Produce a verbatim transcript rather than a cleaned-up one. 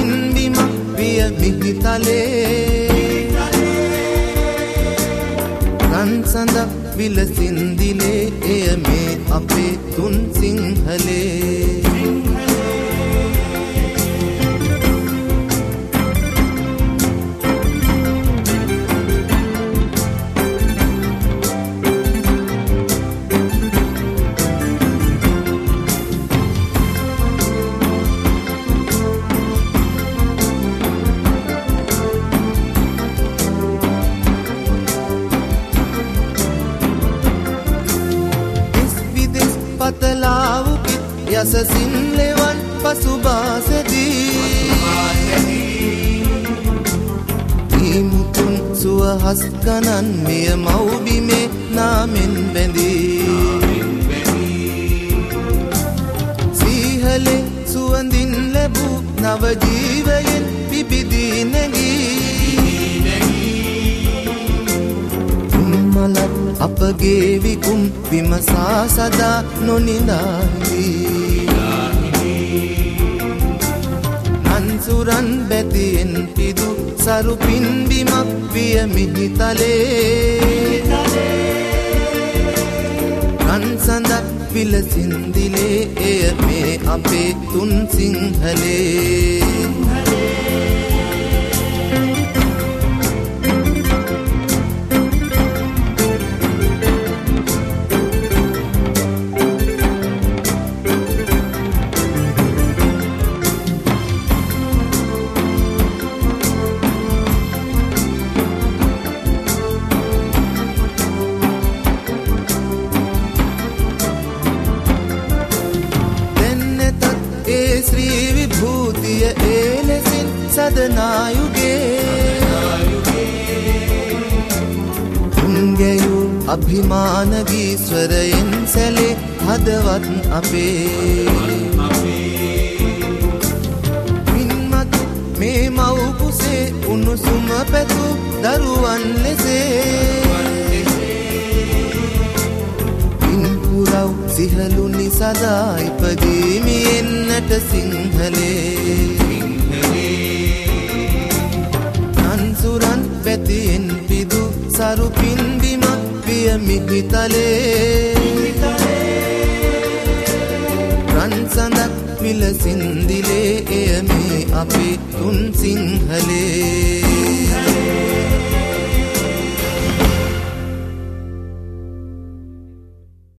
පින්බිමක් විය මිහිතලේ රන් සඳක් විලසින්දිලේ එය මේ අපේ තුන් සිංහලේ යසසින් ලෙවන් පසුබාසදී ඊමුතුන් සුවහස් ගණන් මෙය මව්බිමේ නාමෙන් බැඳී සීහලේ සුවඳින් ලැබූ නව ජීවයෙන් පිබිදී නැගී උම්මලත් අපගේ විකුම් විමසා සදා නොනිදාහි සුරන් බැතියෙන් පිදු සරු පින්බිමක් විය මිහිතලේ රන් සඳක් විලසින්දිලේ එය මේ අපේ තුන් සිංහලේ අභිමානගී ස්වරයෙන් සැලේ හදවත් අපේ මින්මතු මේ මව් කුසේ උණුසුම පැතු දරුවන් ලෙසේ පින්පුරව් සිහලුනි සදා ඉපදීමි එන්නට සිංහලේ නන්සුරන් පැතියෙන් පිදු සරු පින්බිමක් විය මිහිතලේ රන් සඳක් විලසින්දිලේ එය මේ අපේ තුන් සිංහලේ